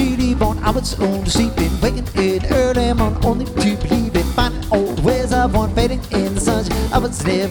really born. I was only sleeping, waking in early morning, only to believe it. Finding old ways of one fading in the sunshine. I was never